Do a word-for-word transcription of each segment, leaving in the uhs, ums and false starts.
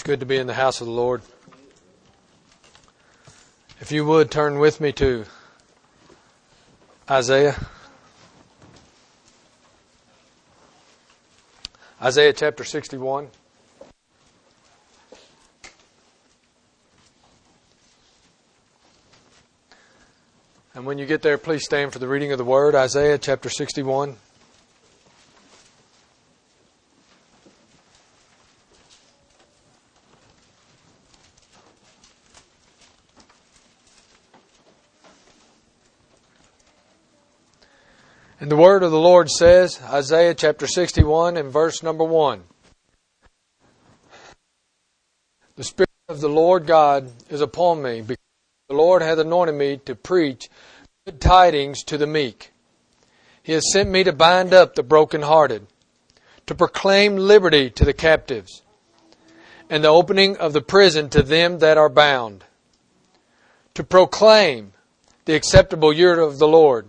It's good to be in the house of the Lord. If you would, turn with me to Isaiah. Isaiah chapter sixty-one. And when you get there, please stand for the reading of the Word. Isaiah chapter sixty-one. And the word of the Lord says, Isaiah chapter sixty-one and verse number one. The Spirit of the Lord God is upon me, because the Lord hath anointed me to preach good tidings to the meek. He has sent me to bind up the brokenhearted, to proclaim liberty to the captives, and the opening of the prison to them that are bound, to proclaim the acceptable year of the Lord,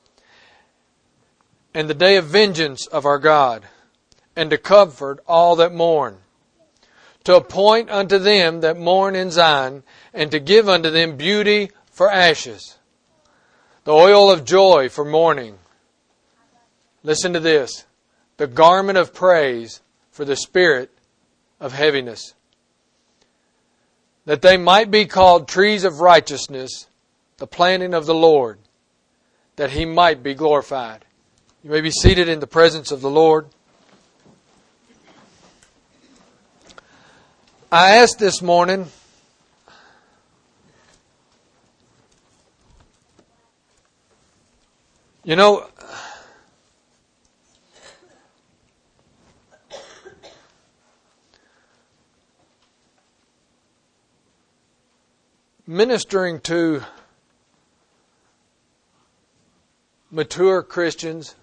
and the day of vengeance of our God, and to comfort all that mourn, to appoint unto them that mourn in Zion, and to give unto them beauty for ashes, the oil of joy for mourning. Listen to this, the garment of praise for the spirit of heaviness, that they might be called trees of righteousness, the planting of the Lord, that He might be glorified. You may be seated in the presence of the Lord. I asked this morning, you know, ministering to mature Christians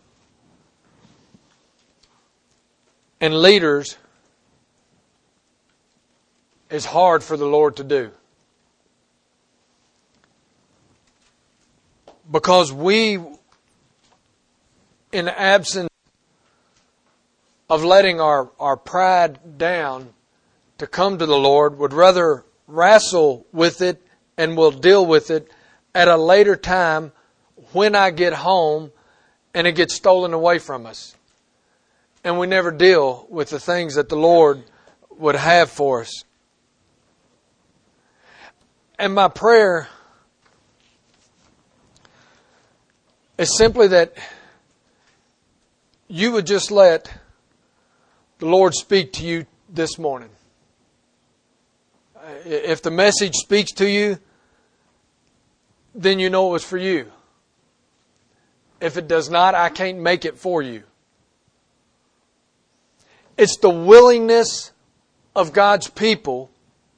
and leaders is hard for the Lord to do. Because we, in absence of letting our, our pride down to come to the Lord, would rather wrestle with it and will deal with it at a later time when I get home and it gets stolen away from us. And we never deal with the things that the Lord would have for us. And my prayer is simply that you would just let the Lord speak to you this morning. If the message speaks to you, then you know it was for you. If it does not, I can't make it for you. It's the willingness of God's people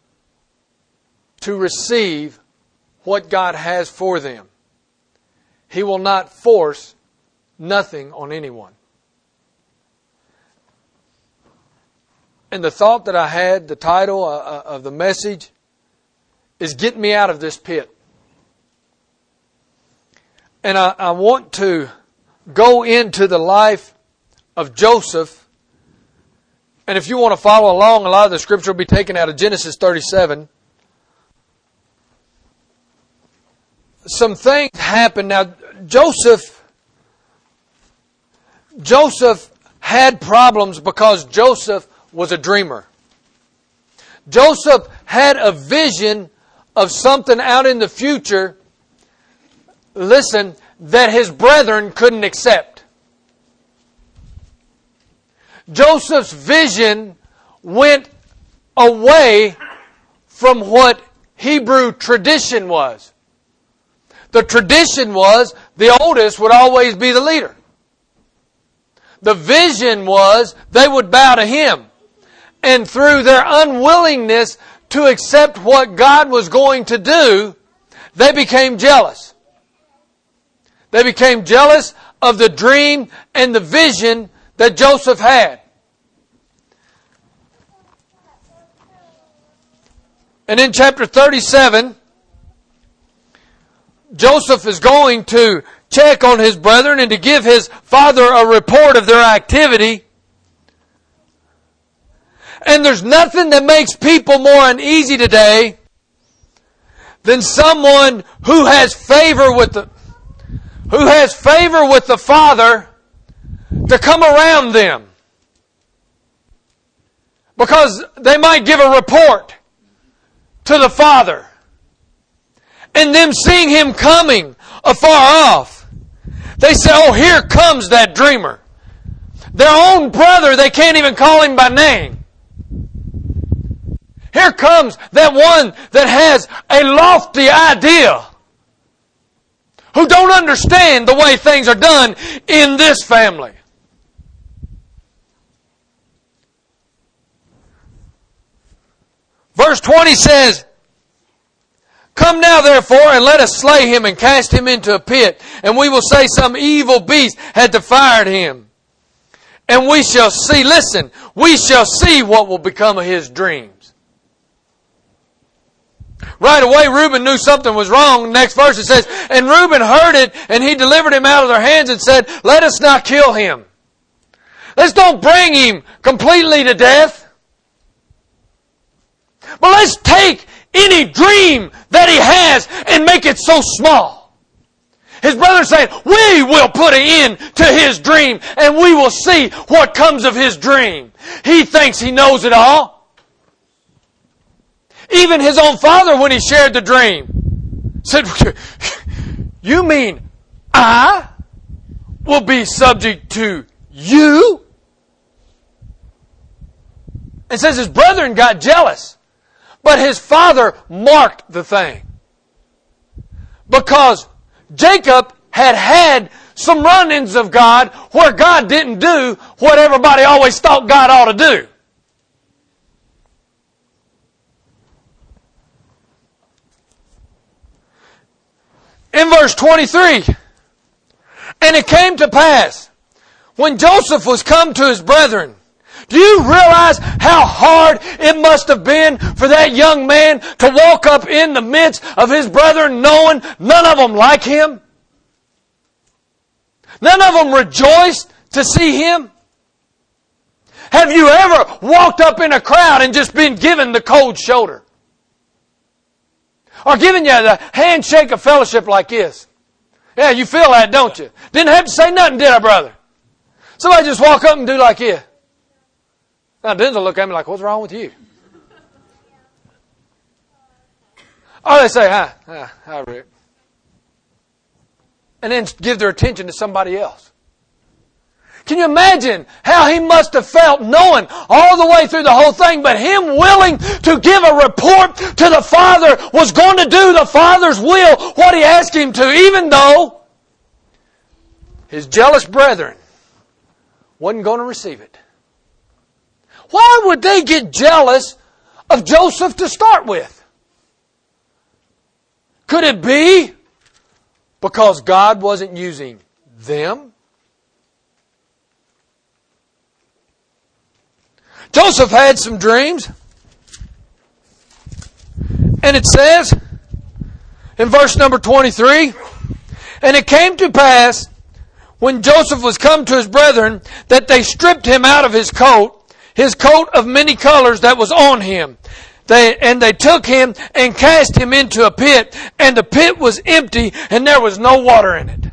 to receive what God has for them. He will not force nothing on anyone. And the thought that I had, the title of the message, is Get Me Out of This Pit. And I, I want to go into the life of Joseph. And if you want to follow along, a lot of the scripture will be taken out of Genesis thirty-seven. Some things happened. Now, Joseph, Joseph had problems because Joseph was a dreamer. Joseph had a vision of something out in the future, listen, that his brethren couldn't accept. Joseph's vision went away from what Hebrew tradition was. The tradition was the oldest would always be the leader. The vision was they would bow to him. And through their unwillingness to accept what God was going to do, they became jealous. They became jealous of the dream and the vision that Joseph had. And in chapter thirty-seven, Joseph is going to check on his brethren and to give his father a report of their activity. And there's nothing that makes people more uneasy today than someone who has favor with the who has favor with the Father to come around them. Because they might give a report to the Father. And them seeing Him coming afar off, they say, oh, here comes that dreamer. Their own brother, they can't even call him by name. Here comes that one that has a lofty idea, who don't understand the way things are done in this family. Verse twenty says, come now therefore and let us slay him and cast him into a pit, and we will say some evil beast had devoured him. And we shall see, listen, we shall see what will become of his dreams. Right away, Reuben knew something was wrong. Next verse it says, and Reuben heard it, and he delivered him out of their hands and said, let us not kill him. Let's don't bring him completely to death. But let's take any dream that he has and make it so small. His brother said, we will put an end to his dream and we will see what comes of his dream. He thinks he knows it all. Even his own father, when he shared the dream, said, you mean I will be subject to you? It says his brethren got jealous. But his father marked the thing. Because Jacob had had some run-ins of God where God didn't do what everybody always thought God ought to do. In verse twenty-three, and it came to pass, when Joseph was come to his brethren, do you realize how hard it must have been for that young man to walk up in the midst of his brethren knowing none of them like him? None of them rejoiced to see him? Have you ever walked up in a crowd and just been given the cold shoulder? Or given you the handshake of fellowship like this? Yeah, you feel that, don't you? Didn't have to say nothing, did I, brother? Somebody just walk up and do like this. Now, Denzel look at me like, what's wrong with you? Or they say, hi, hi, hi, Rick. And then give their attention to somebody else. Can you imagine how he must have felt knowing all the way through the whole thing, but him willing to give a report to the Father, was going to do the Father's will, what he asked him to, even though his jealous brethren wasn't going to receive it. Why would they get jealous of Joseph to start with? Could it be because God wasn't using them? Joseph had some dreams. And it says in verse number twenty-three, and it came to pass when Joseph was come to his brethren that they stripped him out of his coat, his coat of many colors that was on him. They, and they took him and cast him into a pit, and the pit was empty and there was no water in it.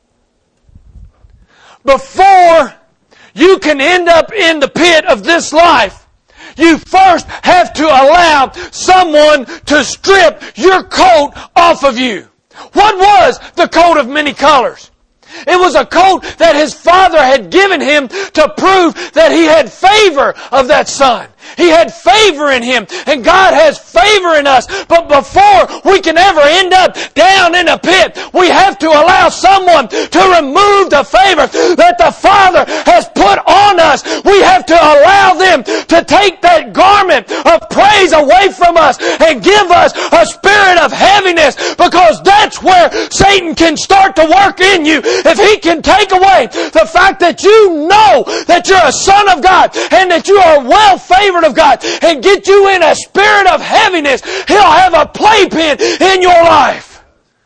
Before you can end up in the pit of this life, you first have to allow someone to strip your coat off of you. What was the coat of many colors? It was a coat that his father had given him to prove that he had favor of that son. He had favor in him, and God has favor in us. But before we can ever end up down in a pit, we have to allow someone to remove the favor that the Father has put on us. We have to allow them to take that garment of praise away from us and give us a spirit of heaviness, because that's where Satan can start to work in you. If he can take away the fact that you know that you're a son of God and that you are well favored of God, and get you in a spirit of heaviness, he'll have a playpen in your life.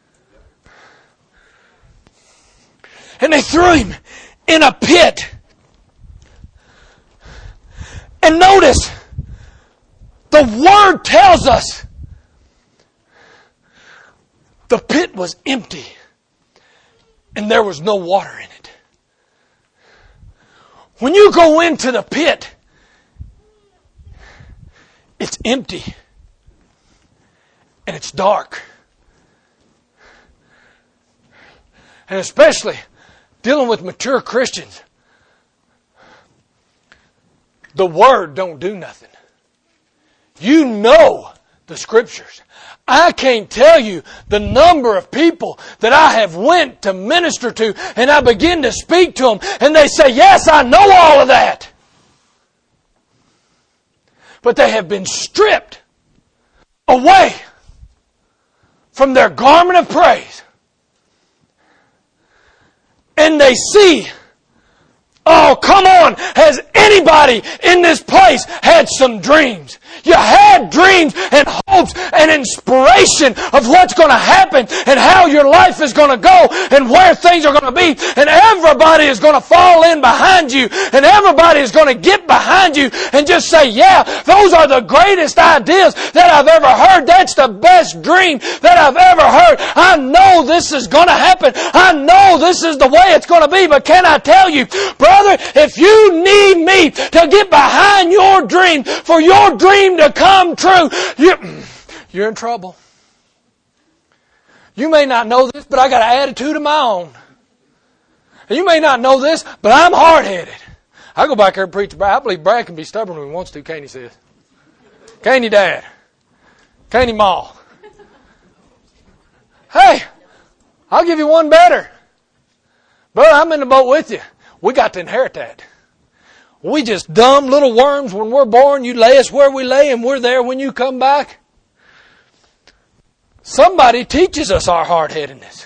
And they threw him in a pit. And notice The Word tells us the pit was empty and there was no water in it. When you go into the pit, it's empty and it's dark. And especially dealing with mature Christians, the Word don't do nothing. You know the Scriptures. I can't tell you the number of people that I have went to minister to, and I begin to speak to them and they say, yes, I know all of that. But they have been stripped away from their garment of praise. And they see, oh, come on, has anybody in this place had some dreams? You had dreams and hopes and inspiration of what's going to happen and how your life is going to go and where things are going to be. And everybody is going to fall in behind you. And everybody is going to get behind you and just say, yeah, those are the greatest ideas that I've ever heard. That's the best dream that I've ever heard. I know this is going to happen. I know this is the way it's going to be. But can I tell you, brother, if you need me to get behind your dream, for your dream to come true, you, you're in trouble. You may not know this, but I got an attitude of my own. And you may not know this, but I'm hard-headed. I go back there and preach. I believe Brad can be stubborn when he wants to, Caney says. Caney Dad. Caney Ma. Hey, I'll give you one better. Brother, I'm in the boat with you. We got to inherit that. We just dumb little worms when we're born. You lay us where we lay and we're there when you come back. Somebody teaches us our hard-headedness.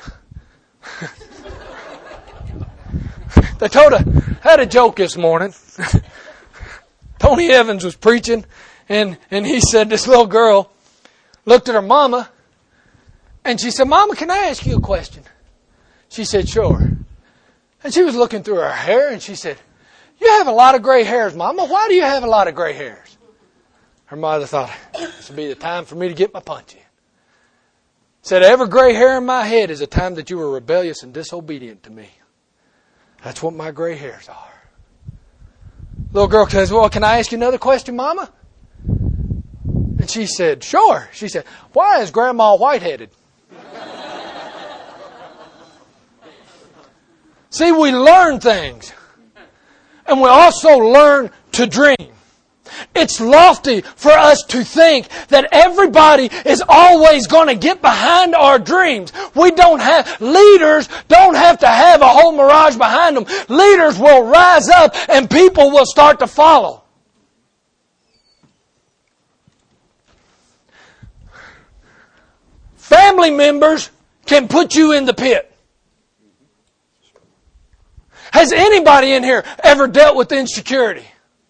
They told a, had a joke this morning. Tony Evans was preaching and, and he said this little girl looked at her mama and she said, Mama, can I ask you a question? She said, sure. And she was looking through her hair and she said, you have a lot of gray hairs, Mama. Why do you have a lot of gray hairs? Her mother thought, this would be the time for me to get my punch in. Said, every gray hair in my head is a time that you were rebellious and disobedient to me. That's what my gray hairs are. Little girl says, well, can I ask you another question, Mama? And she said, sure. She said, why is Grandma white-headed? See, we learn things. And we also learn to dream. It's lofty for us to think that everybody is always going to get behind our dreams. We don't have, leaders don't have to have a whole mirage behind them. Leaders will rise up and people will start to follow. Family members can put you in the pit. Has anybody in here ever dealt with insecurity?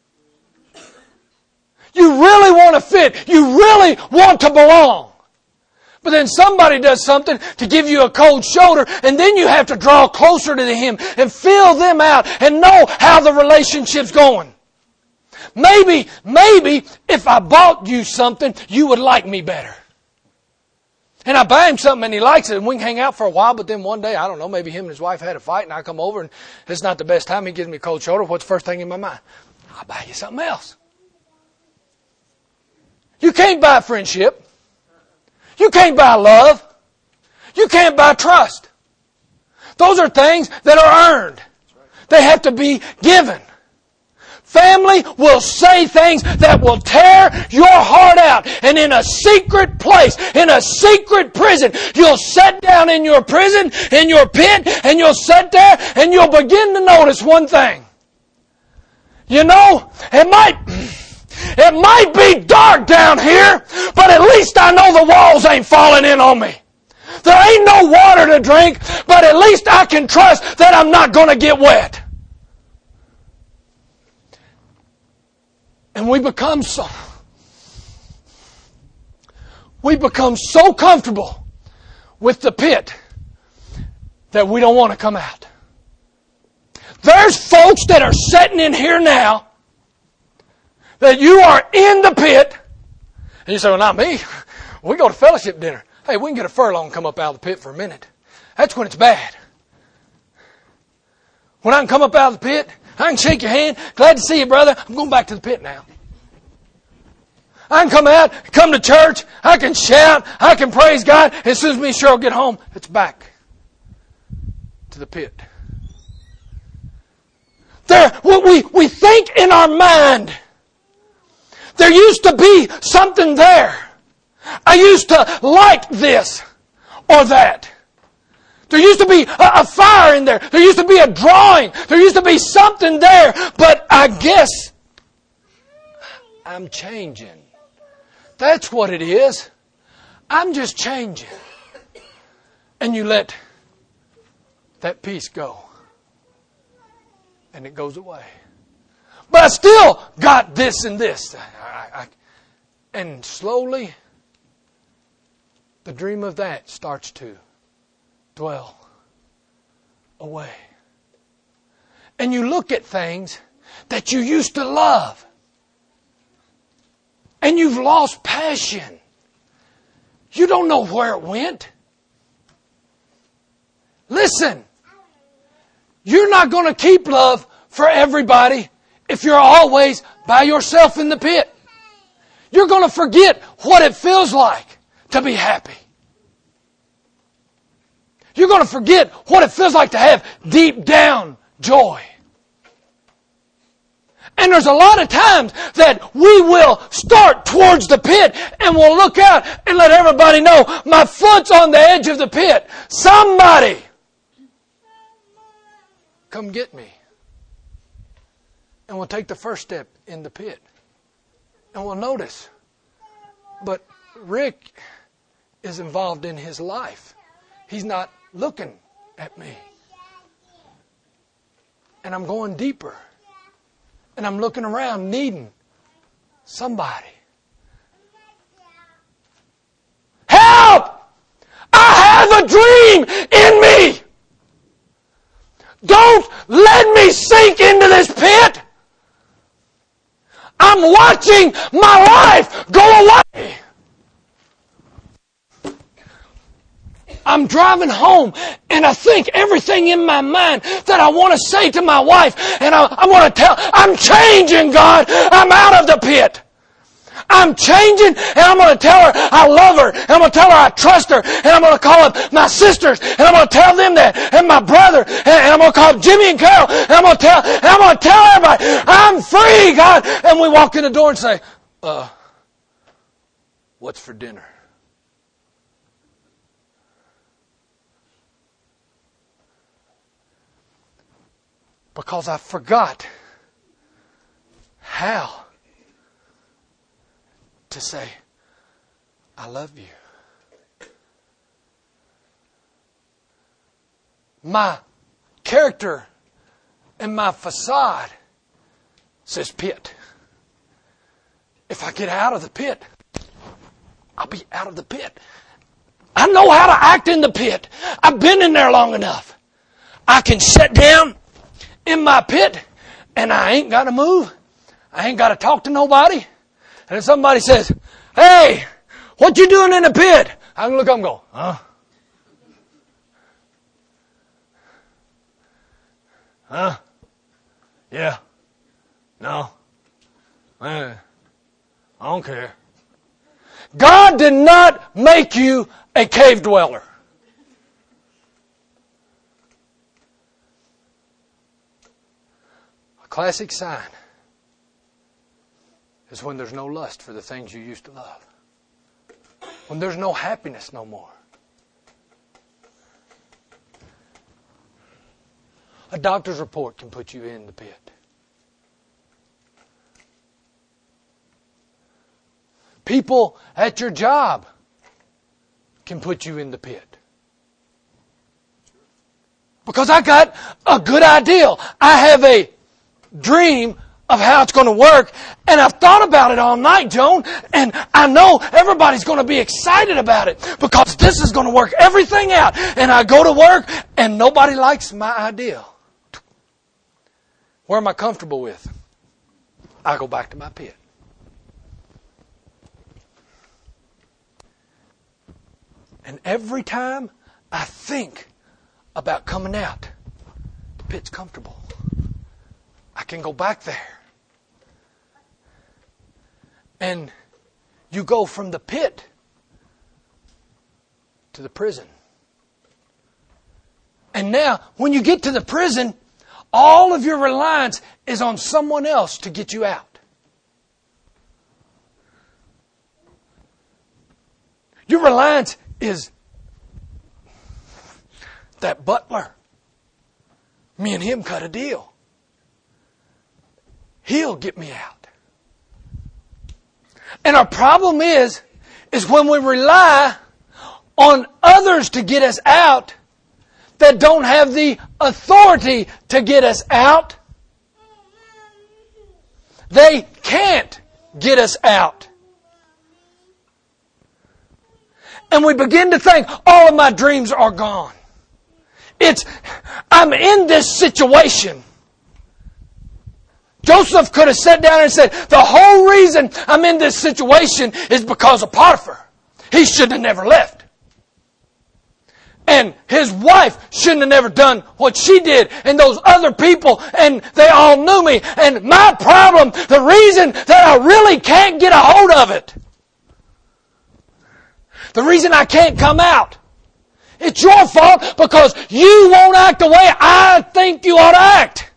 You really want to fit. You really want to belong. But then somebody does something to give you a cold shoulder, and then you have to draw closer to Him and feel them out and know how the relationship's going. Maybe, maybe if I bought you something, you would like me better. And I buy him something and he likes it and we can hang out for a while, but then one day, I don't know, maybe him and his wife had a fight and I come over and it's not the best time. He gives me a cold shoulder. What's the first thing in my mind? I'll buy you something else. You can't buy friendship. You can't buy love. You can't buy trust. Those are things that are earned. They have to be given. Family will say things that will tear your heart out. And in a secret place, in a secret prison, you'll sit down in your prison, in your pit, and you'll sit there and you'll begin to notice one thing. You know, it might, it might be dark down here, but at least I know the walls ain't falling in on me. There ain't no water to drink, but at least I can trust that I'm not going to get wet. And we become so, we become so comfortable with the pit that we don't want to come out. There's folks that are sitting in here now that you are in the pit And you say, well, not me. We go to fellowship dinner. Hey, we can get a furlong and come up out of the pit for a minute. That's when it's bad. When I can come up out of the pit, I can shake your hand. Glad to see you, brother. I'm going back to the pit now. I can come out, come to church. I can shout. I can praise God. As soon as me and Cheryl get home, it's back to the pit. There, we, we think in our mind, there used to be something there. I used to like this or that. There used to be a, a fire in there. There used to be a drawing. There used to be something there. But I guess I'm changing. That's what it is. I'm just changing. And you let that piece go. And it goes away. But I still got this and this. I, I, I, and slowly, the dream of that starts to dwell away. And you look at things that you used to love. And you've lost passion. You don't know where it went. Listen. You're not going to keep love for everybody if you're always by yourself in the pit. You're going to forget what it feels like to be happy. You're going to forget what it feels like to have deep down joy. And there's a lot of times that we will start towards the pit and we'll look out and let everybody know my foot's on the edge of the pit. Somebody come get me. And we'll take the first step in the pit. And we'll notice. But Rick is involved in his life. He's not looking at me. And I'm going deeper. And I'm looking around needing somebody. Help! I have a dream in me! Don't let me sink into this pit! I'm watching my life go away! I'm driving home and I think everything in my mind that I want to say to my wife and I, I want to tell, I'm changing, God. I'm out of the pit. I'm changing and I'm going to tell her I love her and I'm going to tell her I trust her and I'm going to call up my sisters and I'm going to tell them that and my brother and, and I'm going to call up Jimmy and Carol and I'm going to tell, and I'm going to tell everybody I'm free, God. And we walk in the door and say, uh, what's for dinner? Because I forgot how to say, I love you. My character and my facade says pit. If I get out of the pit, I'll be out of the pit. I know how to act in the pit. I've been in there long enough. I can sit down in my pit, and I ain't got to move. I ain't got to talk to nobody. And if somebody says, hey, what you doing in the pit? I can look up and go, huh? Huh? Yeah. No. Eh, I don't care. God did not make you a cave dweller. Classic sign is when there's no lust for the things you used to love. When there's no happiness no more. A doctor's report can put you in the pit. People at your job can put you in the pit. Because I got a good idea. I have a dream of how it's going to work, and I've thought about it all night, Joan, and I know everybody's going to be excited about it because this is going to work everything out. And I go to work and nobody likes my idea. Where am I comfortable with? I go back to my pit. every time I think about coming out, the pit's comfortable. I can go back there. And you go from the pit to the prison. And now, when you get to the prison, all of your reliance is on someone else to get you out. Your reliance is that butler. Me and him cut a deal. He'll get me out. And our problem is, is when we rely on others to get us out that don't have the authority to get us out, they can't get us out. And we begin to think, all of my dreams are gone. It's, I'm in this situation. Joseph could have sat down and said, the whole reason I'm in this situation is because of Potiphar. He shouldn't have never left. And his wife shouldn't have never done what she did. And those other people, and they all knew me. And my problem, the reason that I really can't get a hold of it, the reason I can't come out, it's your fault because you won't act the way I think you ought to act.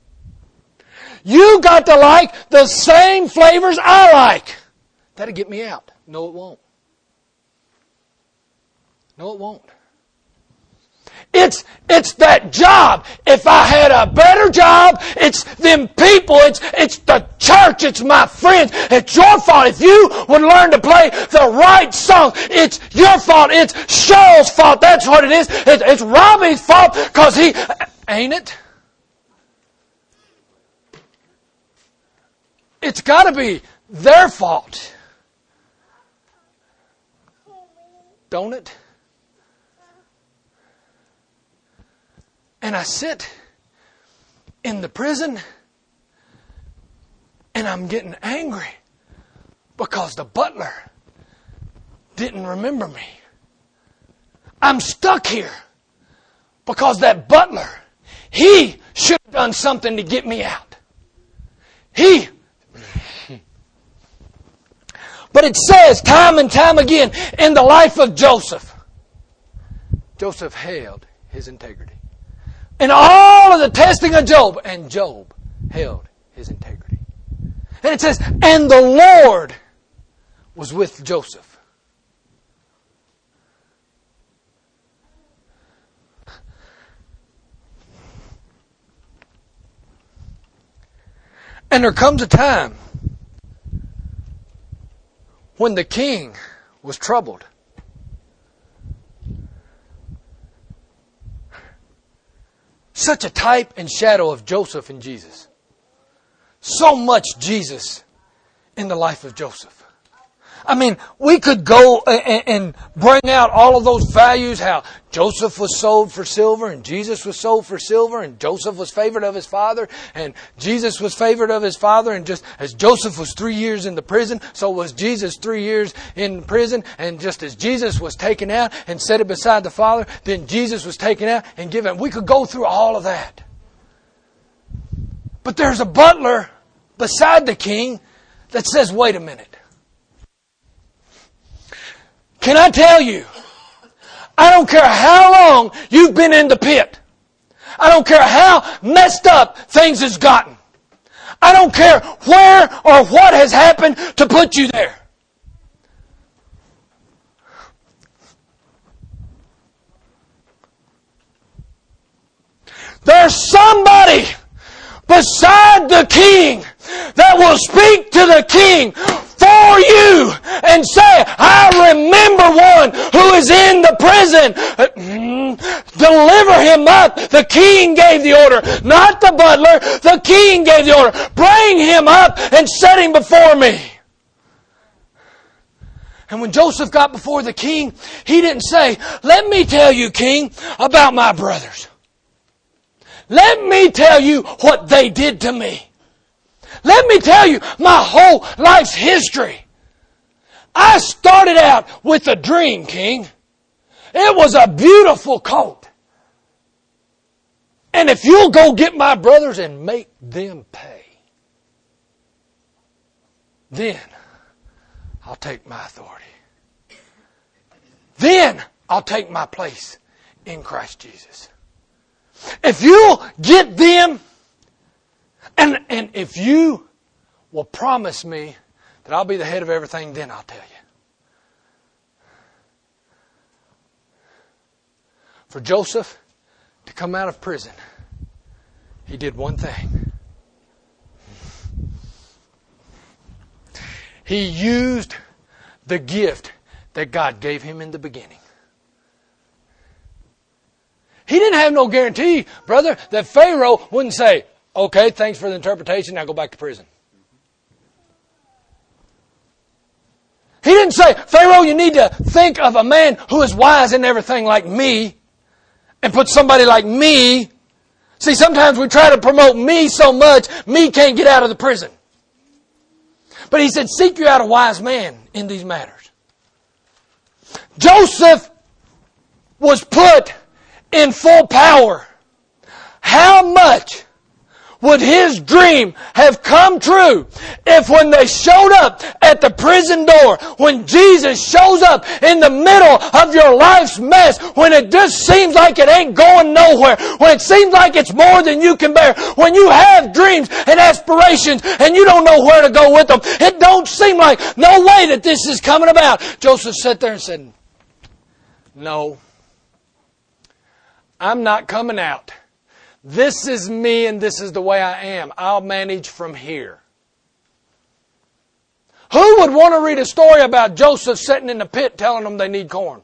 You got to like the same flavors I like. That'll get me out. No, it won't. No, it won't. It's, it's that job. If I had a better job, it's them people, it's, it's the church, it's my friends. It's your fault. If you would learn to play the right song, it's your fault. It's Cheryl's fault. That's what it is. It's, it's Robbie's fault because he, ain't it? It's got to be their fault. Don't it? And I sit in the prison and I'm getting angry because the butler didn't remember me. I'm stuck here because that butler, he should have done something to get me out. He. But it says time and time again in the life of Joseph, Joseph held his integrity. In all of the testing of Job, and Job held his integrity. And it says, and the Lord was with Joseph. And there comes a time when the king was troubled. Such a type and shadow of Joseph and Jesus. So much Jesus in the life of Joseph. I mean, we could go and bring out all of those values, how Joseph was sold for silver and Jesus was sold for silver and Joseph was favored of his father and Jesus was favored of his father, and just as Joseph was three years in the prison, so was Jesus three years in prison, and just as Jesus was taken out and set it beside the Father, then Jesus was taken out and given. We could go through all of that. But there's a butler beside the king that says, wait a minute. Can I tell you, I don't care how long you've been in the pit. I don't care how messed up things has gotten. I don't care where or what has happened to put you there. There's somebody beside the king that will speak to the king for you and say, I remember one who is in the prison. Deliver him up. The king gave the order, not the butler. The king gave the order. Bring him up and set him before me. And when Joseph got before the king, he didn't say, let me tell you, king, about my brothers. Let me tell you what they did to me. Let me tell you my whole life's history. I started out with a dream, king. It was a beautiful coat. And if you'll go get my brothers and make them pay, then I'll take my authority. Then I'll take my place in Christ Jesus. If you'll get them, and, and if you will promise me that I'll be the head of everything, then I'll tell you. For Joseph to come out of prison, he did one thing. He used the gift that God gave him in the beginning. He didn't have no guarantee, brother, that Pharaoh wouldn't say, okay, thanks for the interpretation, now go back to prison. He didn't say, Pharaoh, you need to think of a man who is wise in everything like me and put somebody like me. See, sometimes we try to promote me so much, me can't get out of the prison. But he said, seek you out a wise man in these matters. Joseph was put in full power. How much would his dream have come true if when they showed up at the prison door, when Jesus shows up in the middle of your life's mess, when it just seems like it ain't going nowhere, when it seems like it's more than you can bear, when you have dreams and aspirations and you don't know where to go with them, it don't seem like no way that this is coming about. Joseph sat there and said, no, I'm not coming out. This is me and this is the way I am. I'll manage from here. Who would want to read a story about Joseph sitting in the pit telling them they need corn?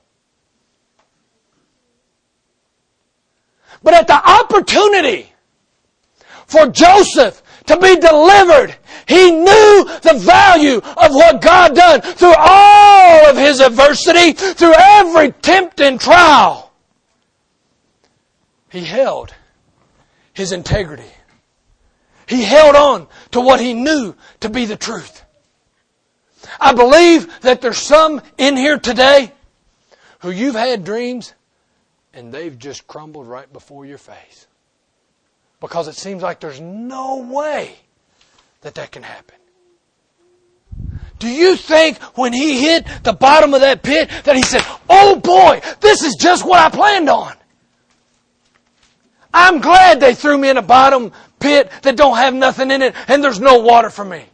But at the opportunity for Joseph to be delivered, he knew the value of what God done through all of his adversity, through every tempting trial. He held his integrity. He held on to what he knew to be the truth. I believe that there's some in here today who you've had dreams and they've just crumbled right before your face. Because it seems like there's no way that that can happen. Do you think when he hit the bottom of that pit that he said, oh boy, this is just what I planned on? I'm glad they threw me in a bottom pit that don't have nothing in it and there's no water for me.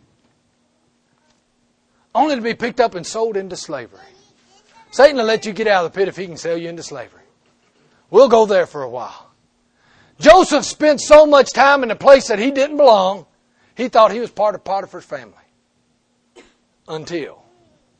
Only to be picked up and sold into slavery. Satan will let you get out of the pit if he can sell you into slavery. We'll go there for a while. Joseph spent so much time in a place that he didn't belong, he thought he was part of Potiphar's family. Until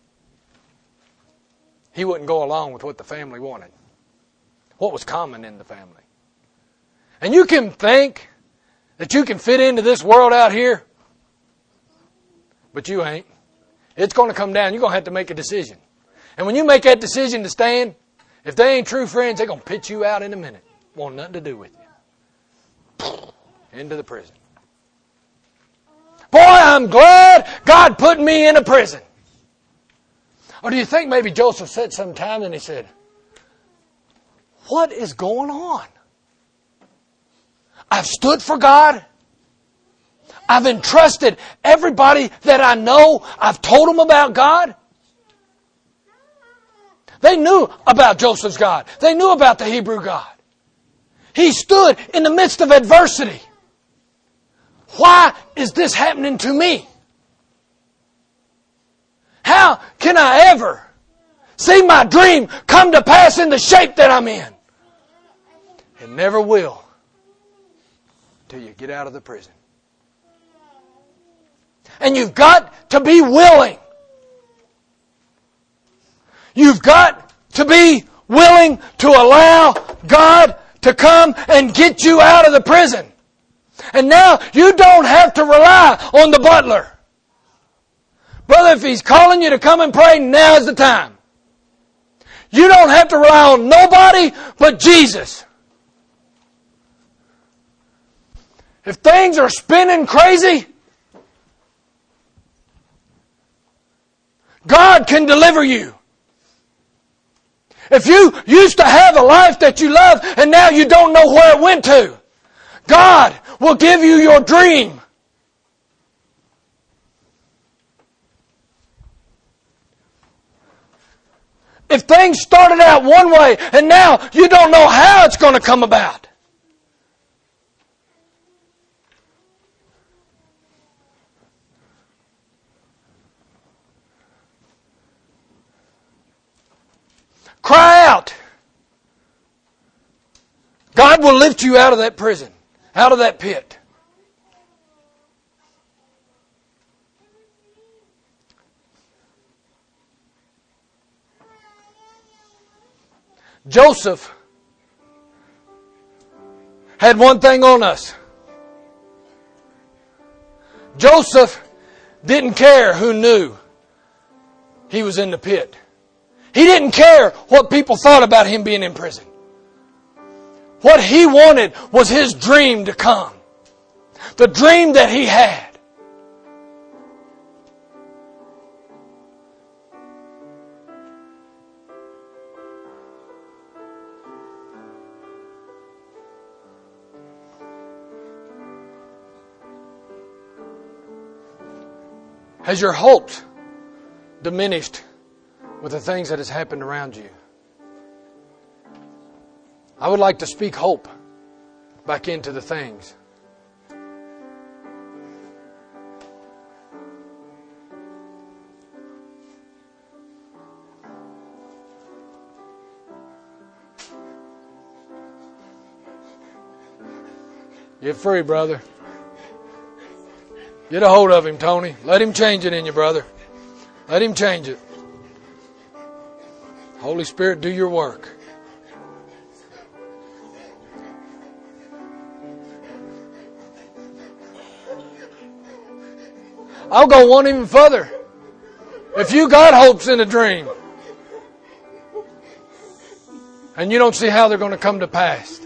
he wouldn't go along with what the family wanted. What was common in the family. And you can think that you can fit into this world out here, but you ain't. It's going to come down. You're going to have to make a decision. And when you make that decision to stand, if they ain't true friends, they're going to pitch you out in a minute. Want nothing to do with you. Into the prison. Boy, I'm glad God put me in a prison. Or do you think maybe Joseph said sometime and he said, what is going on? I've stood for God. I've entrusted everybody that I know. I've told them about God. They knew about Joseph's God. They knew about the Hebrew God. He stood in the midst of adversity. Why is this happening to me? How can I ever see my dream come to pass in the shape that I'm in? It never will. Till you get out of the prison. And you've got to be willing. You've got to be willing to allow God to come and get you out of the prison. And now you don't have to rely on the butler. Brother, if he's calling you to come and pray, now is the time. You don't have to rely on nobody but Jesus. If things are spinning crazy, God can deliver you. If you used to have a life that you love and now you don't know where it went to, God will give you your dream. If things started out one way and now you don't know how it's going to come about. Cry out. God will lift you out of that prison, out of that pit. Joseph had one thing on us. Joseph didn't care who knew he was in the pit. He didn't care what people thought about him being in prison. What he wanted was his dream to come. The dream that he had. Has your hopes diminished with the things that has happened around you? I would like to speak hope back into the things. Get free, brother. Get a hold of him, Tony. Let him change it in you, brother. Let him change it. Holy Spirit, do your work. I'll go one even further. If you got hopes in a dream and you don't see how they're going to come to pass,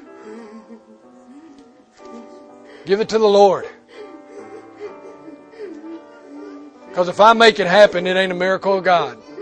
give it to the Lord. Because if I make it happen, it ain't a miracle of God.